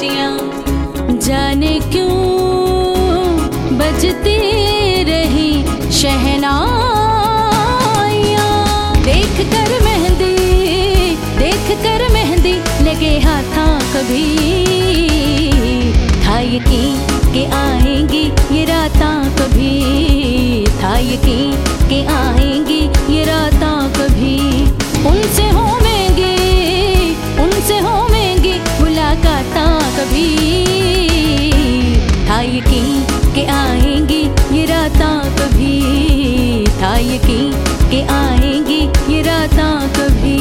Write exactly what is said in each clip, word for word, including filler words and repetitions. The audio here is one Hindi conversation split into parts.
खुशियाँ, जाने क्यों बजती रही शहनाइयाँ। देख कर मेहंदी, देख कर मेहंदी लगे हाथा कभी, था यकीन के आएंगी ये रातां कभी, था यकीन के आएंगी ये रातां कभी। उनसे होवेंगी, उनसे होवेंगी मुलाकातां कभी, था यकीन के आएंगी ये रातां कभी, था यकीन के आएंगी ये रातां कभी।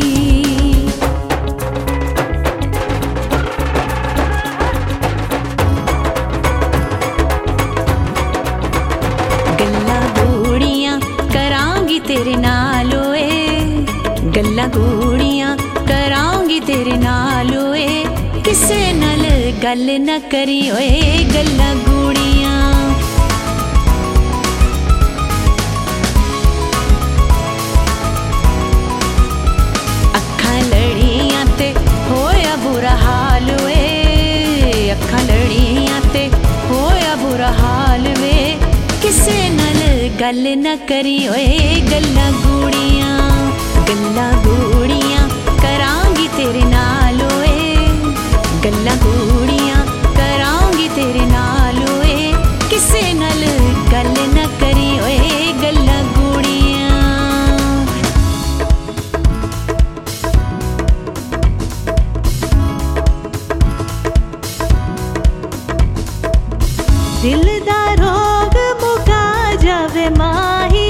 गल्ला गूड़ियां करांगी तेरे नाल ओए, गल्ला गूड़ियां करांगी तेरे नाल ओए, किसे नाल गल न करी ओए गल्ला गूड़ियां। अखां लड़ियां ते होया बुरा हाल वे, अखां लड़ियां ते होया बुरा हाल वे, किसे नाल गल न करी ओए गल्ला गूड़ियां। गल्ला गूड़ियां करांगी तेरे नाल ओए, गल्ला गूड़ियां करांगी तेरे नाल ओए, किसे नाल गल न करी ओए गल्ला गूड़ियां। दिल दा रोग मुका जावे माही,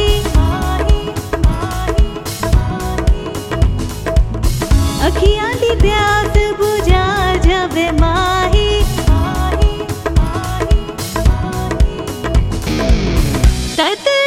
अखियां दी प्यास बुझा जावे माही, तत